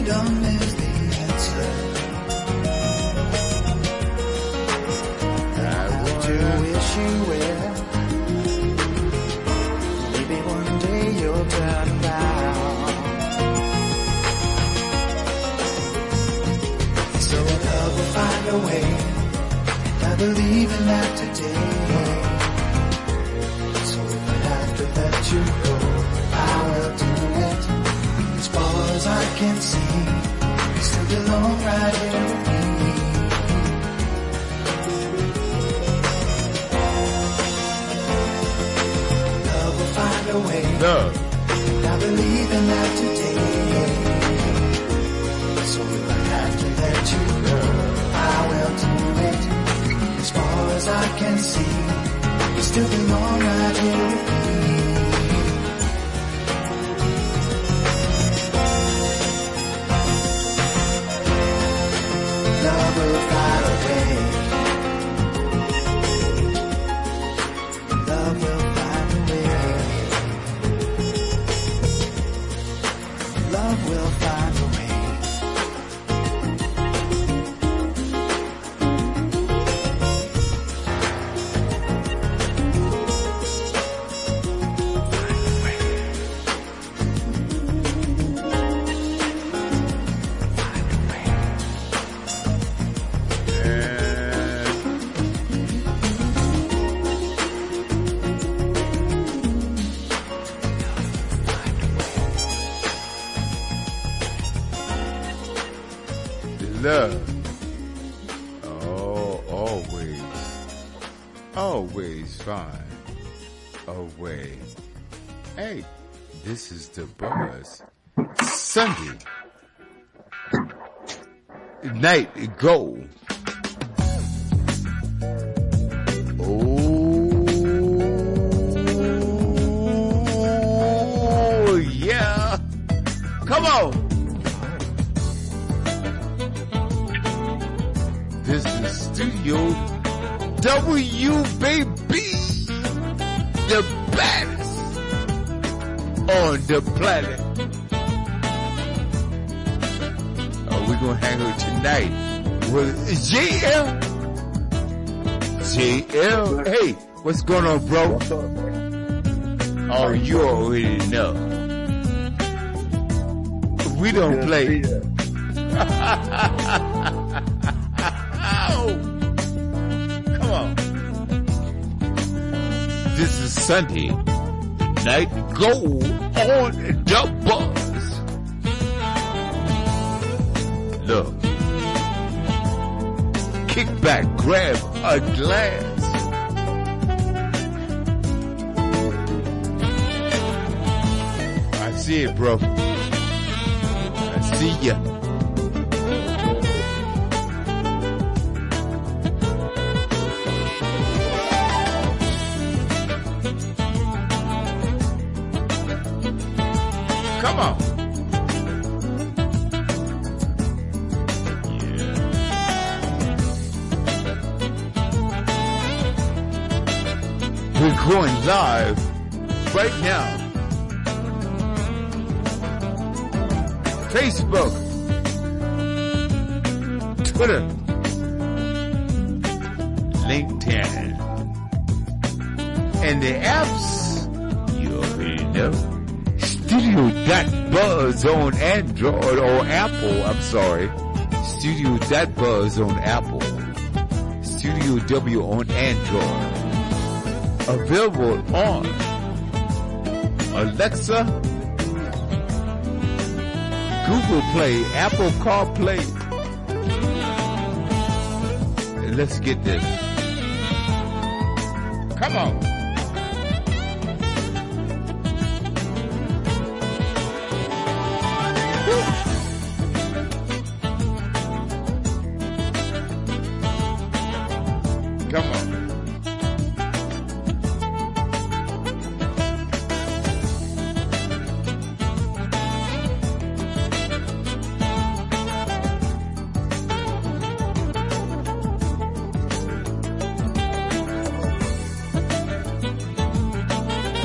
freedom is the answer. I do wish you well. Maybe one day you'll turn around. So love will find a way. I believe in that today. So if I have to let you go, I will do it. As far as I can see, you still belong right here with me. Love will find a way. Love. I believe in that today. So if I have to let you go, I will do it. As far as I can see, you still belong right here with me. Love will find a way. Love will find a way. Love will find a way. Love. Oh, always find a way. Hey, this is the Buzz. Sunday night go. Oh, yeah. Come on. This is Studio W, baby. The baddest on the planet. We're going to hang out tonight with JL. JL. Hey, what's going on, bro? What's up, man? Oh, you already know. We don't play. Come on. This is Sunday night go on the Buzz. Look. Kick back, grab a glass. I see it, bro. I see ya. Come on. Yeah. We're going live right now. Facebook, Twitter, LinkedIn, and the apps you already know. Studio.Buzz on Android or Apple, I'm sorry. Studio.Buzz on Apple. Studio W on Android. Available on Alexa, Google Play, Apple CarPlay. Let's get this. Come on. Come on.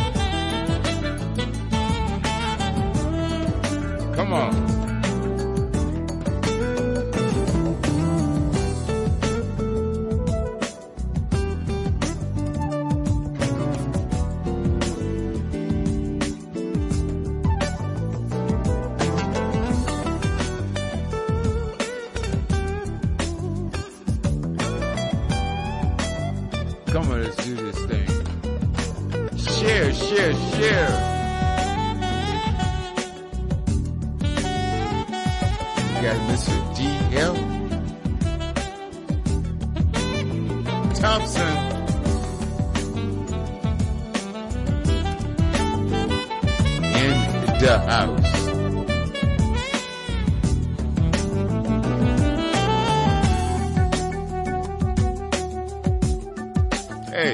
Come on. share. We got Mr. D.L. Thompson. In the house. Hey.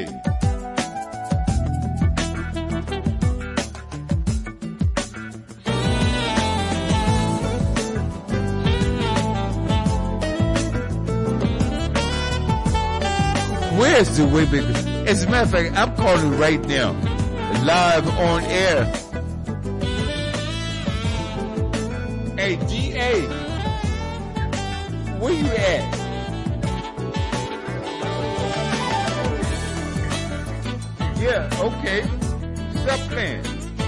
Where's the Waymaker? As a matter of fact, I'm calling right now, live on air. Hey, D.A., where you at? Yeah, okay. Stop playing.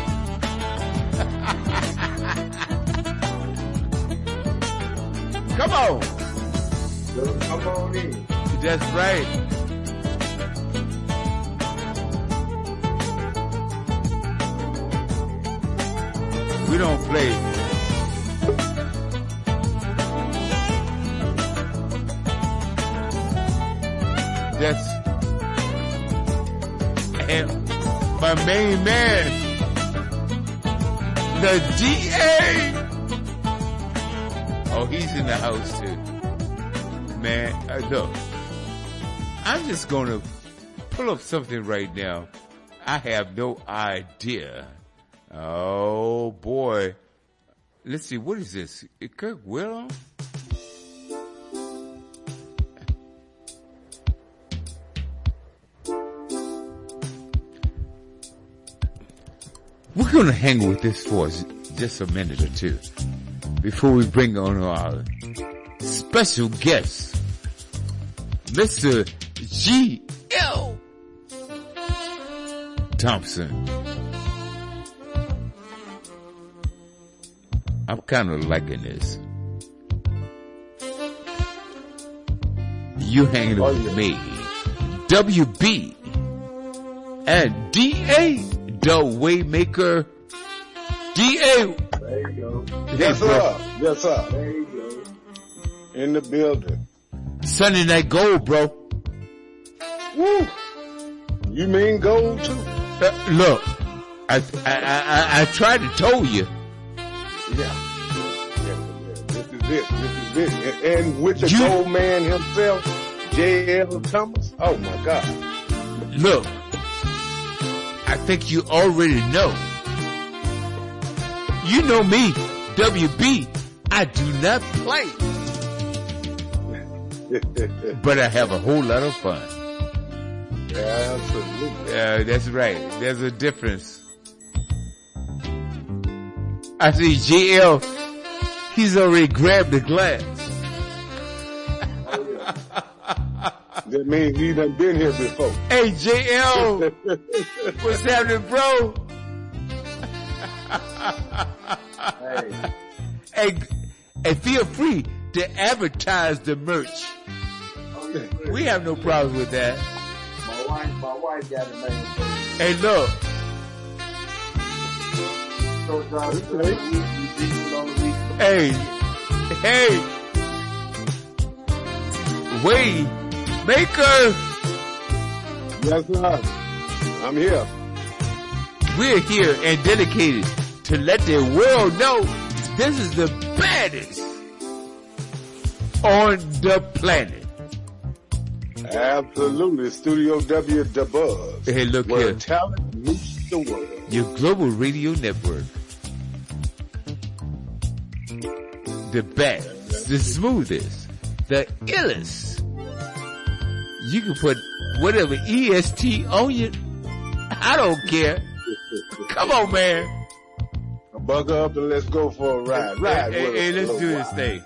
Come on. Come on in. That's right. We don't play. That's my main man, the DA. Oh, he's in the house too. Man, look, I'm just gonna pull up something right now. I have no idea. Oh boy. Let's see, what is this? Kirk Willow? We're gonna hang with this for just a minute or two before we bring on our special guest, Mr. G.L. Thompson. I'm kind of liking this. You hanging with me, WB, and D.A., the Waymaker. D.A. There you go. Yes, sir. Yes, sir. There you go. In the building. Sunday Night Gold, bro. Woo. You mean gold too? Look, I tried to tell you. Yeah. This is it. And with the gold man himself, J.L. Thomas. Oh my God. Look, I think you already know. You know me, WB. I do not play. But I have a whole lot of fun. Yeah, absolutely. Yeah, that's right. There's a difference. I see JL. He's already grabbed the glass. Oh, yeah. That means he done been here before. Hey, JL. What's happening, bro? Hey, feel free to advertise the merch. We have no problems with that. My wife got it made. Hey, look. Hey, Waymaker. Yes, sir. I'm here. We're here and dedicated to let the world know this is the baddest on the planet. Absolutely. Studio W, the Buzz. Hey, look where here. Talent meets the world. Your global radio network. The best, the smoothest, the illest. You can put whatever EST on you. I don't care. Come on, man. Buckle up and let's go for a ride. Ride with us. Hey, let's do this thing.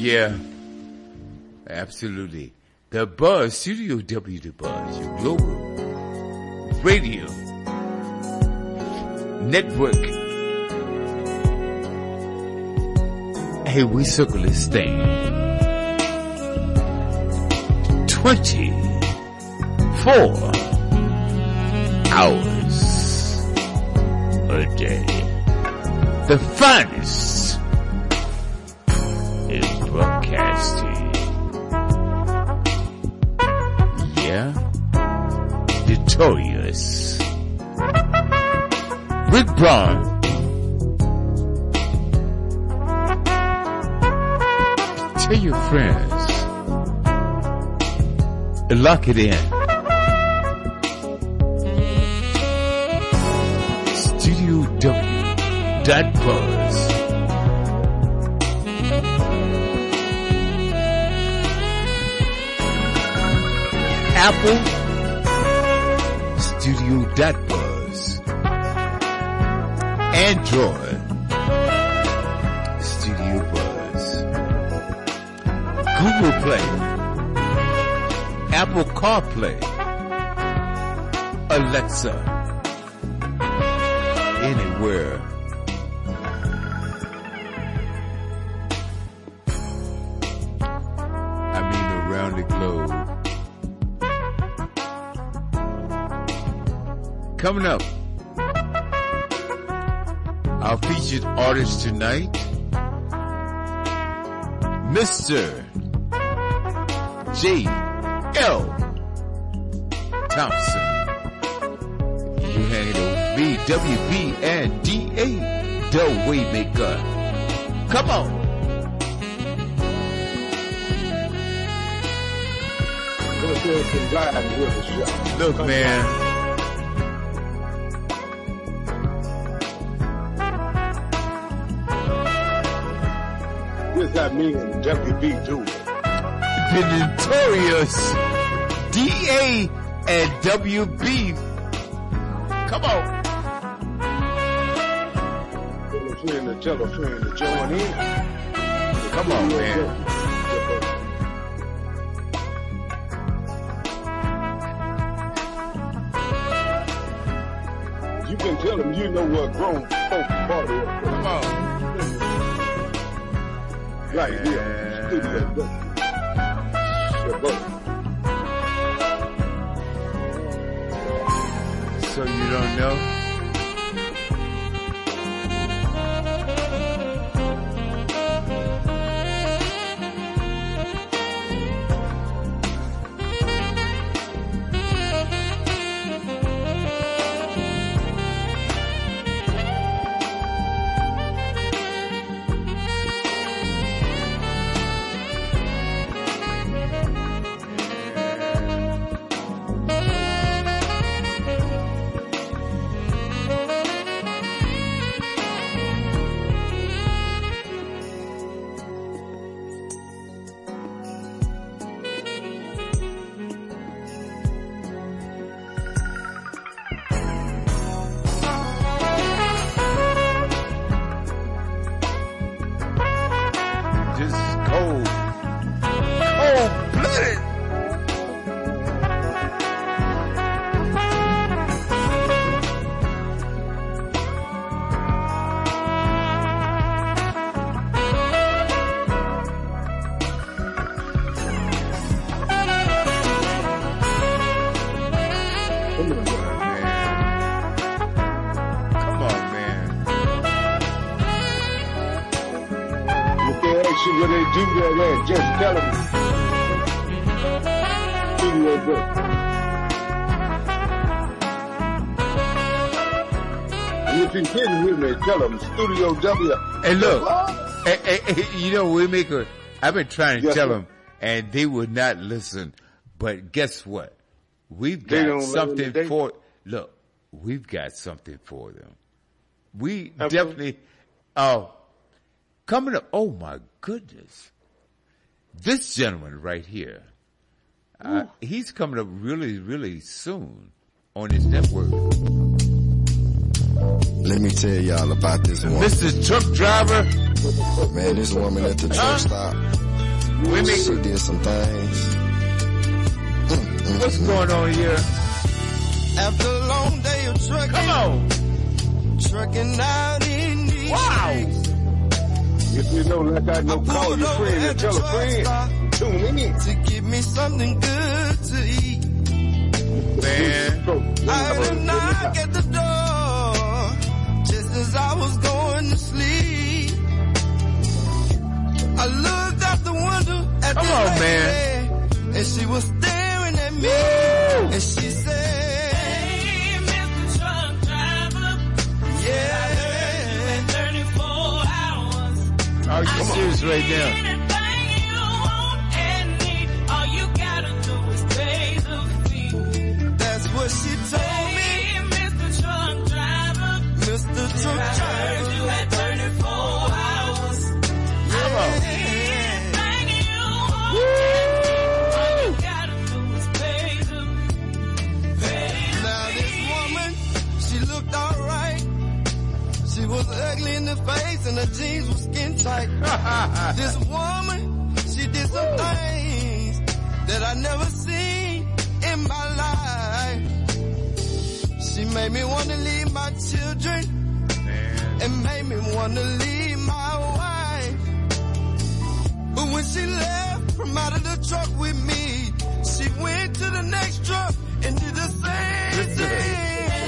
Yeah, absolutely. The Buzz, Studio W, The Buzz, your global radio network. Hey, we circle this thing 24 hours a day. The finest in broadcasting. Yeah, notorious. Rick Braun. Tell your friends. Lock it in. Studio W. Buzz. Apple. Studio Buzz. Android. Studio Buzz. Google Play. Apple CarPlay. Alexa. Anywhere. Around the globe. Coming up, our featured artist tonight, Mr. J.L. Thompson. You hanging on BWB and DA, the Waymaker. Come on. Look, man. What's that mean in WB too? The notorious DA and WB. Come on. Tell a friend to join in. Come on, man. You can tell them you know what grown folk party is. Come on. Right here. Studio W. So you don't know? What they do there, just tell them. Studio W. And if you're kidding with me, tell them Studio W. Hey, look, you know, Waymaker, I've been trying to tell them, and they would not listen. But guess what? We've got something for. Look, we've got something for them. We definitely. Coming up, oh my goodness. This gentleman right here, he's coming up really, really soon on his network. Let me tell y'all about this woman. Mr. Truck Driver. Man, this woman at the truck stop, She did some things. What's going on here? After a long day of trucking. Come on. Trucking out in these streets. If you know, like I know, call your friend and tell a friend. Tune in. To give me something good to eat. Man. I heard a knock at the door just as I was going to sleep. I looked out the window at the lady, man. And she was staring at me. Woo! And she said, "Hey, Mr. Truck Driver, yeah, I heard you in 34 hours. Are you serious right now? Anything you want and need, all you gotta do is pay the fee." That's what she told me. Hey, Mr. Truck Driver, Mr. Truck Driver, I heard you had 34 hours. Come on. Anything you want. Woo! She was ugly in the face and her jeans were skin tight. This woman, she did some things that I never seen in my life. She made me want to leave my children and made me want to leave my wife. But when she left from out of the truck with me, she went to the next truck and did the same thing.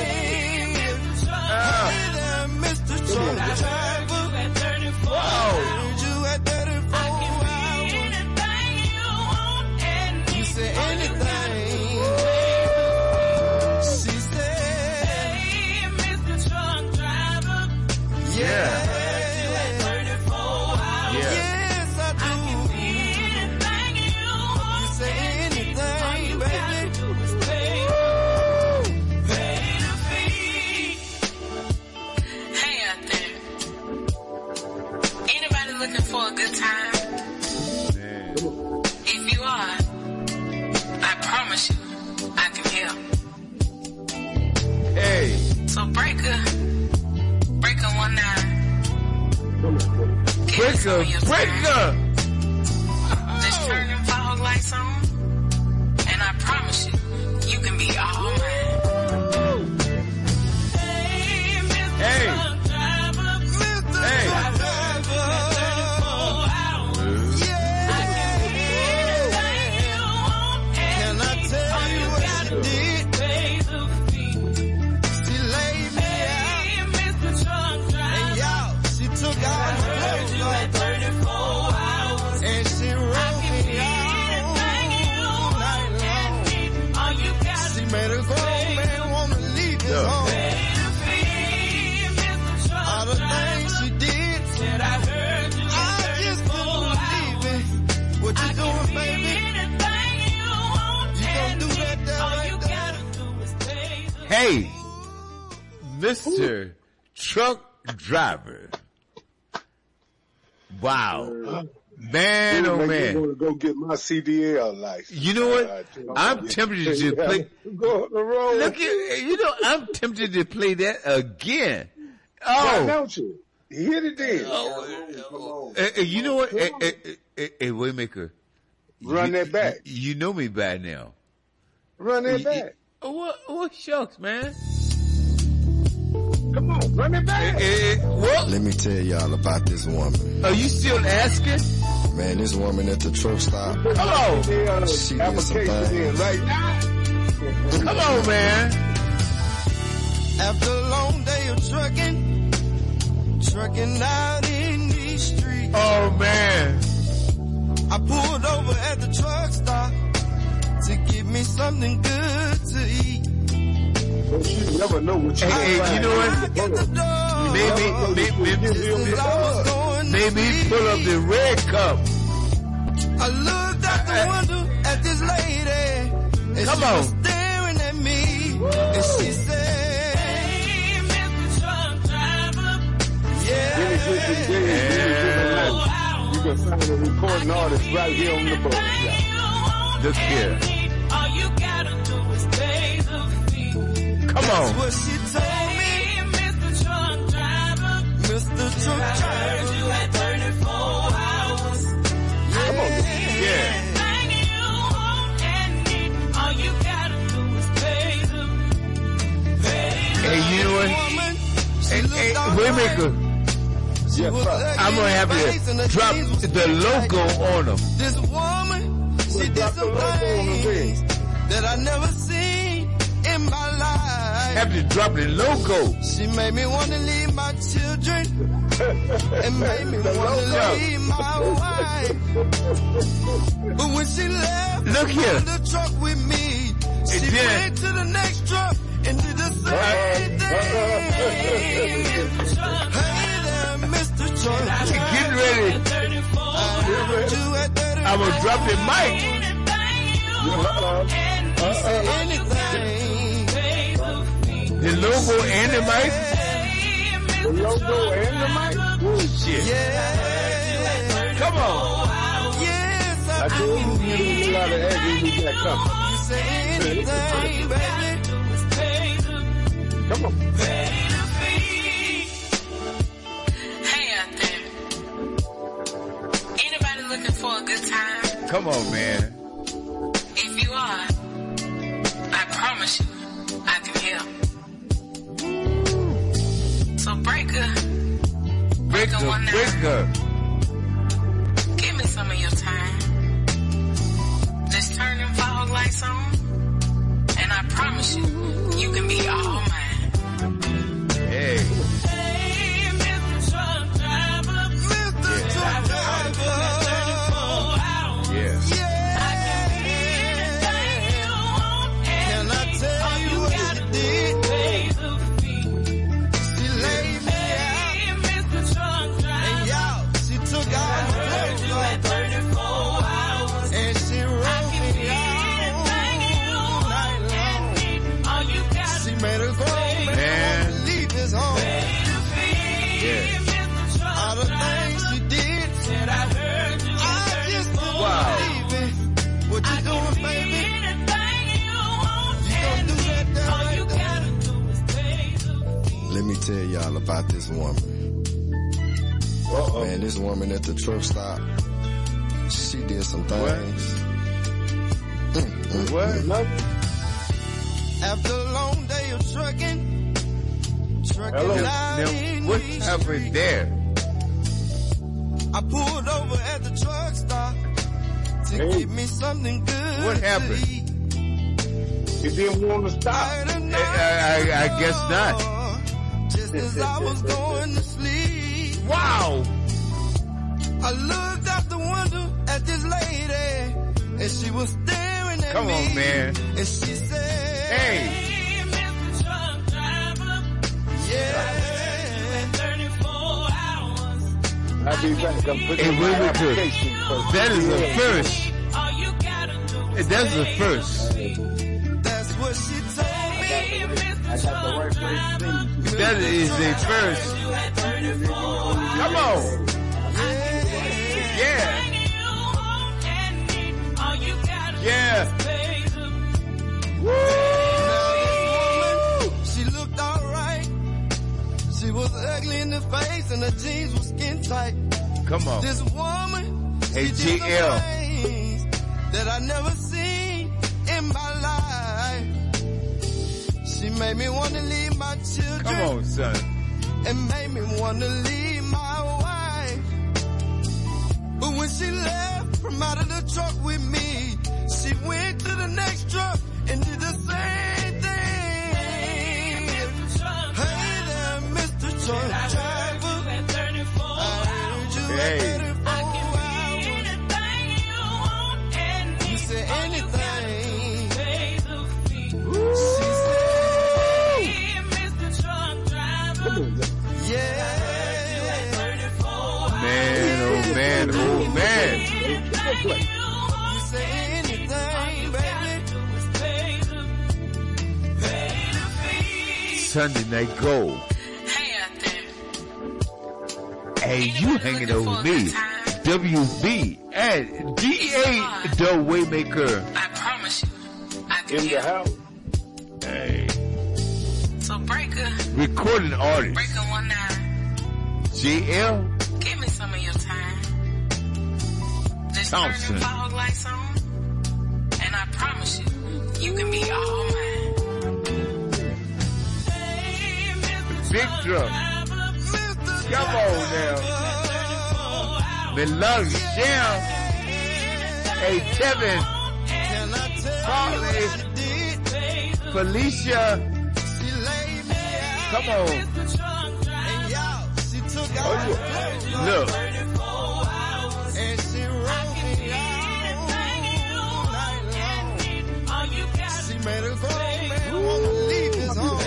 Mr. Truck Driver, you at 34 hours. You at 34 hours. Anything you want and you say anything. She said, "Hey, Mr. Truck Driver, yeah, you at 34 hours. Yeah. Yes, I do. I can be anything you want. You say anything, baby. Looking for a good time? Man. If you are, I promise you, I can help. Hey. So breaker 19. Breaker. Just turn them fog lights on, and I promise you, you can be all mine. Hey. Hey. Made a grown man want to leave his home. All the things she did, said I heard you. I just couldn't believe it. What you doing, baby? You gonna do that right there? Hey, Mr. Truck Driver. Wow. Man, oh man. I'm going to go get my CDL license. You know what? I'm tempted to play. Go on the road. Look at, I'm tempted to play that again. Why don't you? Hit it then. You know what? Hey, Waymaker. Run that back. You know me by now. Run that back. What shucks, man? Come on, run it back. What? Let me tell y'all about this woman. Are you still asking? Man, this woman at the truck stop. Come on. She did some things. Right now. Come on, man. After a long day of trucking out in these streets. Oh man. I pulled over at the truck stop to give me something good to eat. You never know what you Hey, you know what? Maybe pull up the red cup. I looked out the window at this lady, and Come she on. was staring at me, and she said, "Hey, Mr. Truck Driver, yeah." You can find a recording artist right here on the boat. Look here. All you gotta do is pay the fee. Come on. That's what she told me, Mr. Truck Driver. Mr. Truck Driver, you had 34 hours. Come on. Waymaker, Yes, sir. I'm gonna have to drop the logo on them. This woman, she did drop the some logo on the things that I never seen in my life. Have to drop the logo. She made me want to leave my children and made me want to leave my wife. But when she left Look here. the truck with me, she then- went to the next truck and did the same thing. Hey there, Mr. Truck. Get ready. I'm gonna drop the mic. The logo and the mic. The logo and the mic. Shit. Come on. Yes, I told you you didn't know how to act when you got coming. say anything, baby. Come on. Hey out there. Anybody looking for a good time? Come on, man. If you are, I promise you, I can help. So breaker, one now. Breaker. Give me some of your time. Just turn them fog lights on, and I promise you, you can be all mine. Hey. Hey, Mr. Truck Driver. Mr. Truck Driver. Yeah. Yeah. I can be anything you want, and Can I tell you what she did? pay the fee. She laid me out. Hey, Mr. Truck Driver. And y'all, she took out my clothes like 34 hours. and she rolled me out night long. All you got She made her grown Man. man leave his home. Yeah. All the things she did, I heard you. I just don't Wow. believe it. What you doing, baby? Anything you want, You gonna do that down all you right there? gotta do is pay the Let me tell y'all about this woman. Uh-oh. Man, this woman at the truck stop, she did some things. What? Nothing. After a long day of trucking Hello. down Now, in what East happened there? I pulled over at the truck stop to Hey. get me something good. What happened? To eat. You didn't want to stop. I guess not. Just as I was going to sleep, Wow. I looked out the window at this lady, and she was staring at Come me. on, man. And she said, Hey. Mr. Truck Driver. yeah. 34 hours. I'll be back. I'm putting Hey, in my wait, wait, application first. That is a first. All you gotta do is That's a first. That's what she told me. I got the right place. That is a first. Come on. Yeah. Yeah. Woo! She looked alright. She was ugly in the face and her jeans were skin tight. Come on. This woman, Hey, she did some GL. things that I never seen in my life. She made me want to leave my children Come on, son. and made me want to leave my wife. But when she left from out of the truck with me, she went to the next truck and did the same thing. Hey there, Mr. Truck Driver. I heard you Hey. at 34 hours. You said anything. She said, yeah. Man, oh man, oh man. You say anything, baby. Sunday Night Gold. Hey out there. Hey, you hanging over me. WB and DA the Waymaker. I promise you, I can In the help. house. Hey, So breaker, recording artist. breaker 19. JL Give me some of your time. Just Thompson. turn the fog lights on, and I promise you, you can be all mine. Big Drum. Mr. Come on now. Melodic Jam. Hey, Kevin. Carly. Felicia. Come on. Look. She made a grown man wanna leave his home.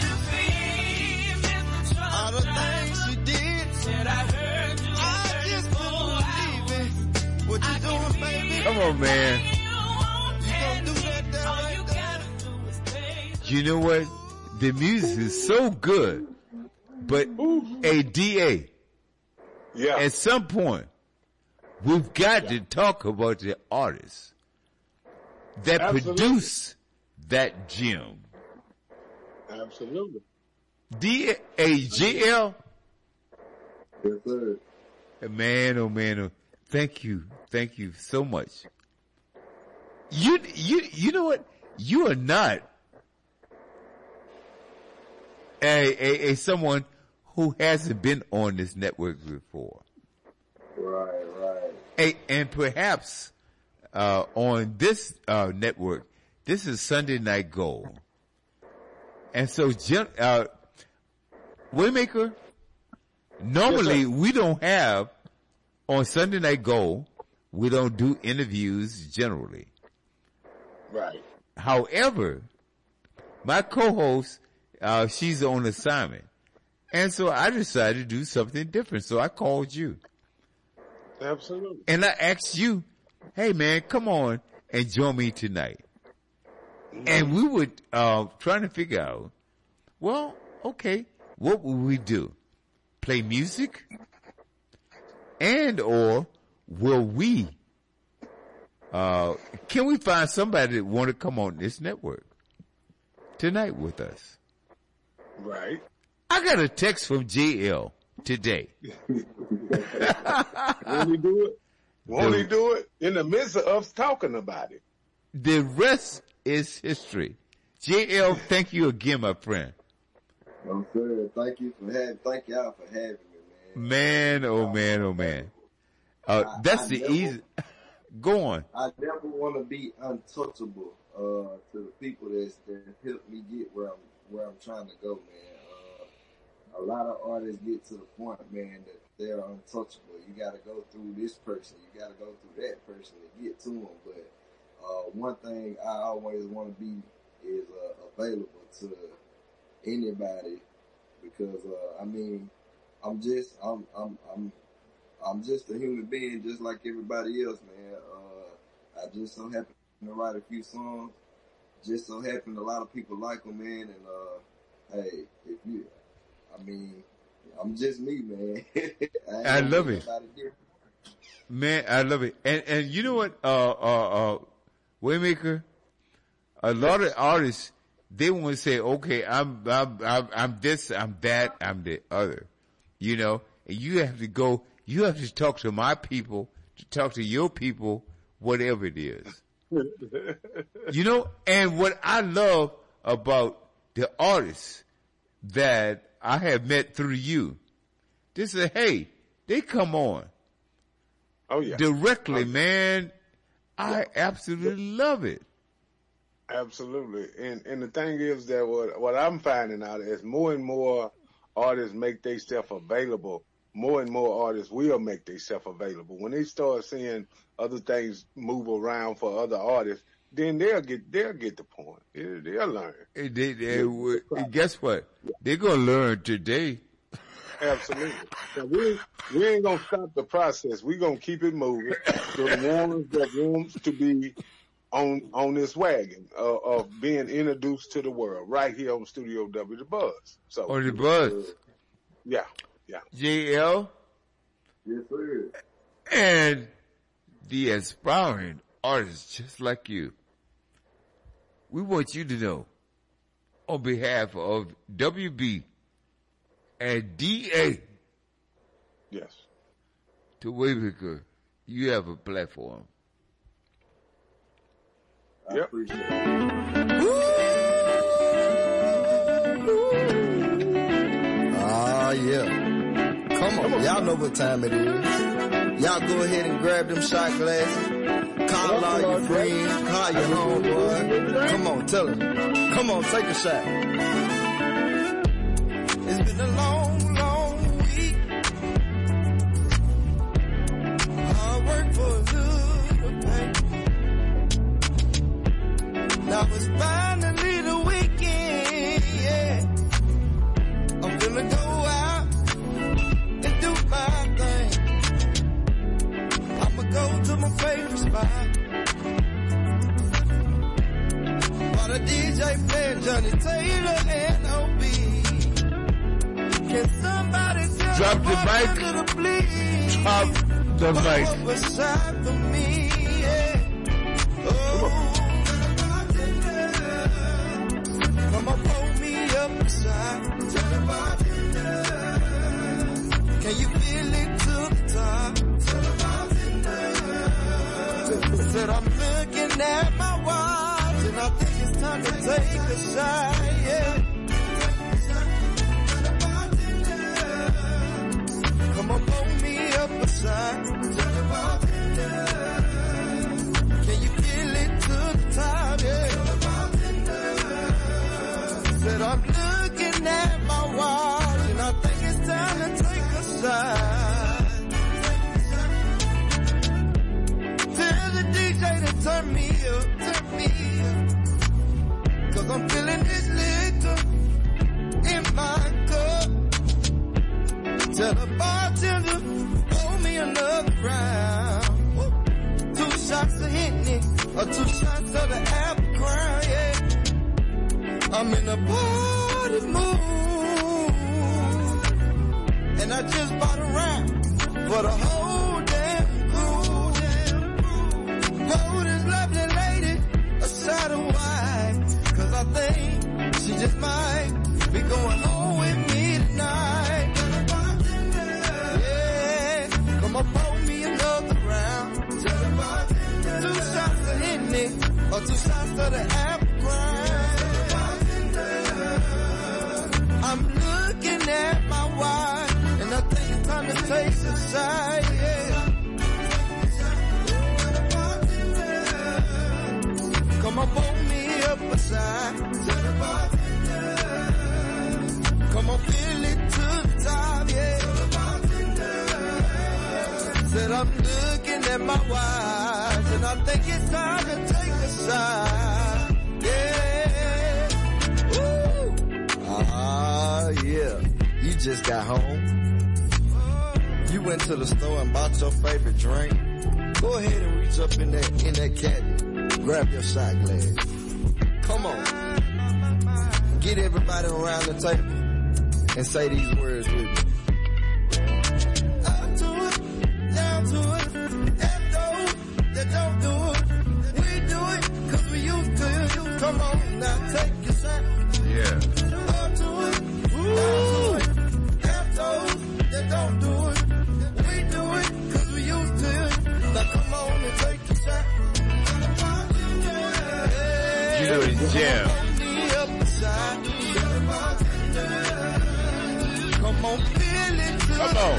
All the things she did, I just couldn't believe it. What you doing, baby? Come on, man. You gonna do that? You know what? The music is so good, but a DA. Yeah. At some point, we've got to talk about the artists that produce that gem. Absolutely. DAGL. Yes, sir. Man, oh man, oh, thank you so much. You know what? You are not a someone who hasn't been on this network before. Right. And perhaps on this network, this is Sunday Night Gold. And so, Waymaker, normally we don't have, on Sunday Night Gold, we don't do interviews generally. Right. However, my co-host, she's on assignment. And so I decided to do something different. So I called you. Absolutely. And I asked you, hey man, come on and join me tonight. And we were trying to figure out, well, okay, what will we do? Play music? And or will we, can we find somebody that want to come on this network tonight with us? Right. I got a text from JL today. Won't he do it? Won't he do it? In the midst of us talking about it. The rest is history. JL, thank you again, my friend. No, sir. Thank y'all for having me, man. Man, oh man, oh man. That's the easy. Go on. I never want to be untouchable to the people that helped me get where I'm trying to go, man. A lot of artists get to the point, man, that they're untouchable. You got to go through this person, you got to go through that person to get to them. But one thing I always want to be is available to anybody, because I mean, I'm just a human being, just like everybody else, man. I just so happen to write a few songs. Just so happen a lot of people like them, man. And hey, I'm just me, man. I love it, man. I love it. And you know what, Waymaker, a lot of artists, they want to say, okay, I'm this, I'm that, I'm the other, you know, and you have to talk to my people, to talk to your people, whatever it is. You know, and what I love about the artists that I have met through you, they say, hey, they come on. Oh yeah. Directly, man. I absolutely love it. Absolutely. And the thing is that what I'm finding out is more and more artists make themselves available. More and more artists will make themselves available. When they start seeing other things move around for other artists, then they'll get the point. They'll learn. Guess what? They're gonna learn today. Absolutely. So we ain't gonna stop the process. We're gonna keep it moving. So the ones that wants to be on this wagon of being introduced to the world right here on Studio W, the Buzz. So on the Buzz. Yeah. JL. Yes, sir. And the aspiring artists just like you. We want you to know, on behalf of WB and DA, yes, to Waymaker, you have a platform. I Yep. appreciate it. Ah, yeah. Y'all know what time it is. Y'all go ahead and grab them shot glasses. Call all your friends. Call your homeboy. Come on, tell them. Come on, take a shot. It's been a long, long week. Hard work for a little pay. Now it's finally the weekend, yeah. I'm gonna go out and do my thing. I'ma go to my favorite spot. While the DJ playing Johnny Taylor and OB. Can somebody tell Drop me the what mic. a little please? Drop the mic. Up aside for me, yeah. Oh, come on, pull me up aside. Can you feel it to the top? Said I'm looking at my watch and I think it's time to take a shot, yeah. Come on, pull me up aside. Can you feel it to the top, yeah? Said I'm looking at my watch and I think it's time to take a shot. Tell the DJ to turn me up, cause I'm feeling this liquor in my cup. Tell the bartender, pour me another round. 2 shots of Henny, or 2 shots of the Apple Crown, yeah. I'm in a party mood, and I just bought a round for the whole damn crew. Pour this lovely lady a shot of wine, cause I think she just might be going home with me tonight. Yeah, come on, pour me another round. 2 shots of Henny, or 2 shots of the Apple Crown. I'm looking at my watch, and I think it's time to take a shot, yeah. Come on, pull me up aside. Come on, feel it to the top, yeah. Said I'm looking at my watch, and I think it's time to take a shot, yeah. Woo! Yeah. You just got home. You went to the store and bought your favorite drink. Go ahead and reach up in that cabinet. Grab your shot glass. Come on. Get everybody around the table and say these words with me. Up to it, down to it, and those that don't do it, we do it, cause we used to it. Come on, now take your shot. Yeah. Up to it, down to it, and those that don't do it, we do it, cause we used to it. Now come on and take your shot. You know the jam. Come on, feel it. Come on.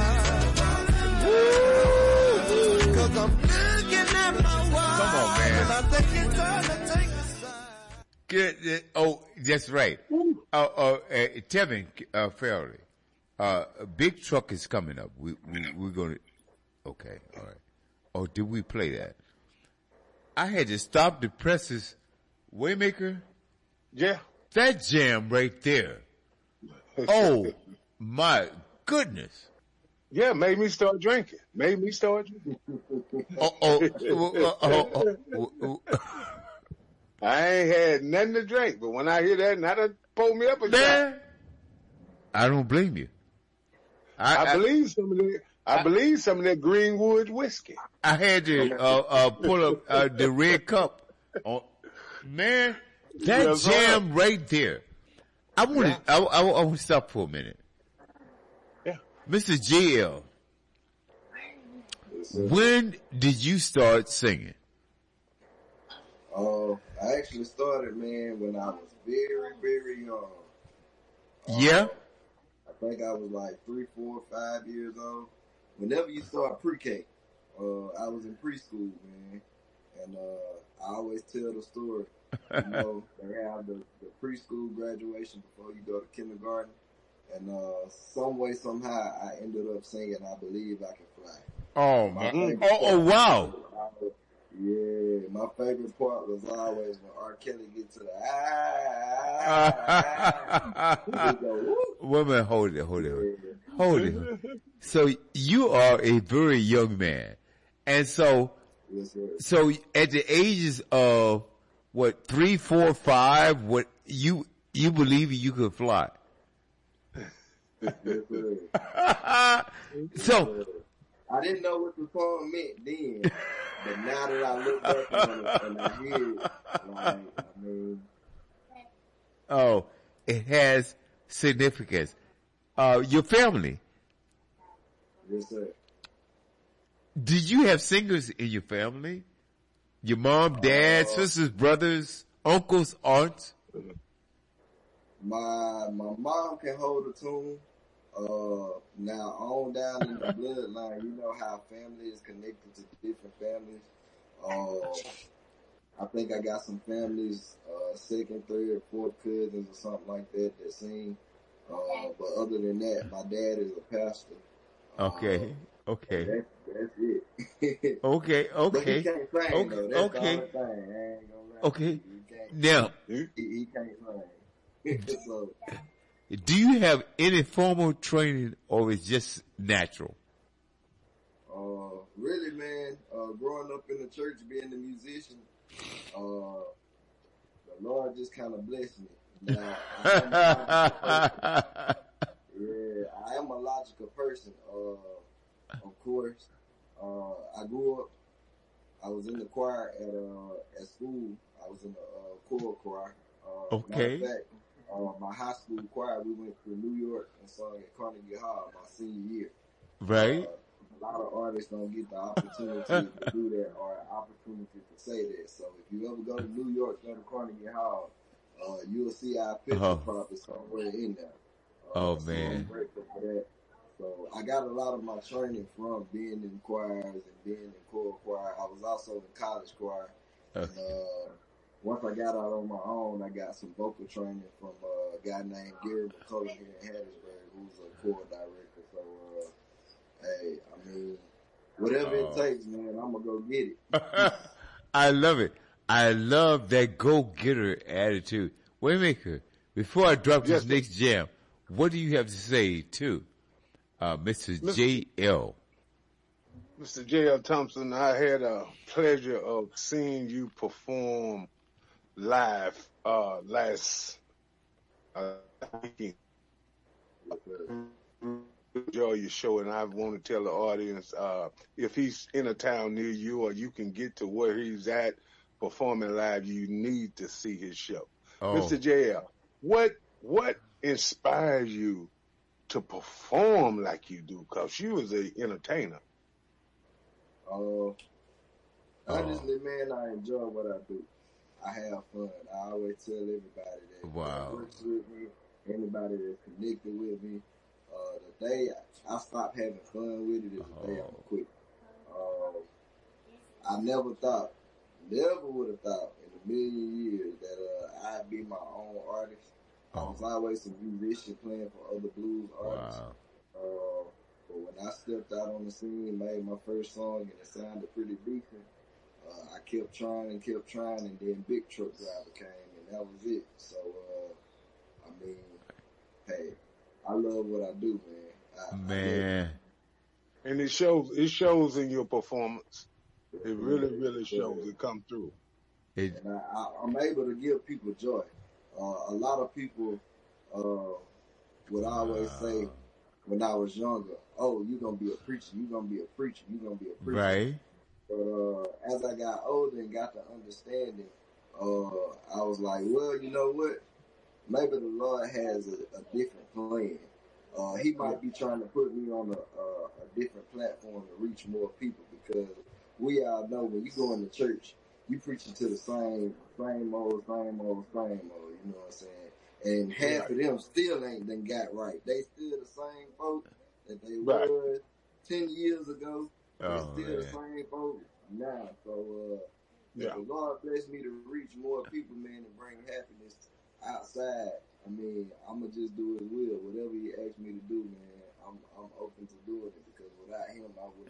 Cause I'm looking at my watch. Come on, man. And I think it's time to take a side. Good. Oh, that's right. Tevin Farley, a big truck is coming up. We're going to. Okay, all right. Oh, did we play that? I had to stop the presses. Waymaker. Yeah. That jam right there. Oh my goodness. Yeah, made me start drinking. I ain't had nothing to drink, but when I hear that, now that pull me up a Man, shot. I don't blame you. I believe some of that. I believe some of that Greenwood whiskey. I had to pull up the red cup. Man, that jam right there. I want to stop for a minute. Yeah. Mr. GL, when did you start singing? I actually started, man, when I was very, very young. Yeah? I think I was like 3, 4, 5 years old. Whenever you start pre-K, I was in preschool, man. And, I always tell the story. You know, they have the preschool graduation before you go to kindergarten. And, some way, somehow, I ended up singing I Believe I Can Fly. Oh, man. Oh, wow. Yeah, my favorite part was always when R. Kelly gets to the Woman, hold it. So you are a very young man. And so, yes, sir. so at the ages of, 3, 4, 5, you believe you could fly? Yes, sir. So, I didn't know what the song meant then, but now that I look back on it and I hear it, like, I mean, oh, it has significance. Your family, yes, sir. did you have singers in your family? Your mom, dad, sisters, brothers, uncles, aunts? My mom can hold a tune. Now on down in the bloodline, you know how family is connected to different families. I think I got some families, second, third, fourth cousins or something like that sing. But other than that, my dad is a pastor. Okay. That's it. Okay. But he can't sing though. That's the Okay. only thing. I ain't gonna lie. Okay. He can't. Now, He can't sing. So. do you have any formal training or is just natural? Really, man, growing up in the church, being a musician, the Lord just kind of blessed me. Now, I am a logical person. Of course, I grew up. I was in the choir at school. I was in the choir. Okay. Matter of fact, my high school choir, we went to New York and sung at Carnegie Hall my senior year. Right. A lot of artists don't get the opportunity to do that or an opportunity to say that. So if you ever go to New York, go to Carnegie Hall, you'll see our picture probably somewhere in there. Oh, so man. I'm grateful for that. So I got a lot of my training from being in choirs and being in choir. I was also in college choir. And, once I got out on my own, I got some vocal training from a guy named Gary McCullough here in Hattiesburg, who's a choir director. So, hey, I mean, whatever it takes, man, I'm gonna go get it. I love it. I love that go-getter attitude. Waymaker, before I drop this next jam, what do you have to say to Mr. J.L.? Mr. J.L. Thompson, I had a pleasure of seeing you perform live last weekend. Enjoy your show, and I want to tell the audience if he's in a town near you or you can get to where he's at performing live, you need to see his show. Mr. JL, what inspires you to perform like you do? Because you was an entertainer. Honestly, man, I enjoy what I do. I have fun. I always tell everybody that works with me, anybody that's connected with me, the day I stop having fun with it is the day I'm quit. I never would have thought in a million years that I'd be my own artist. I was always a musician playing for other blues artists. But when I stepped out on the scene, made my first song, and it sounded pretty decent, I kept trying, and then Big Truck Driver came, and that was it. So, I mean, hey, I love what I do, man. And it shows in your performance. It really shows. It come through. And I'm able to give people joy. A lot of people would always say when I was younger, "Oh, you're gonna be a preacher. You're gonna be a preacher. You're gonna be a preacher." Right. But as I got older and got the understanding, I was like, well, you know what? Maybe the Lord has a different plan. He might be trying to put me on a different platform to reach more people, because we all know when you go into church, you preaching to the same old. You know what I'm saying? And half of them still ain't done got right. They still the same folks that they Right. were 10 years ago. They Oh, still man. the same folks now. So, Yeah. if the Lord bless me to reach more people, man, and bring happiness outside, I mean, I'm going to just do His will. Whatever He asks me to do, man, I'm open to doing it, because without Him, I wouldn't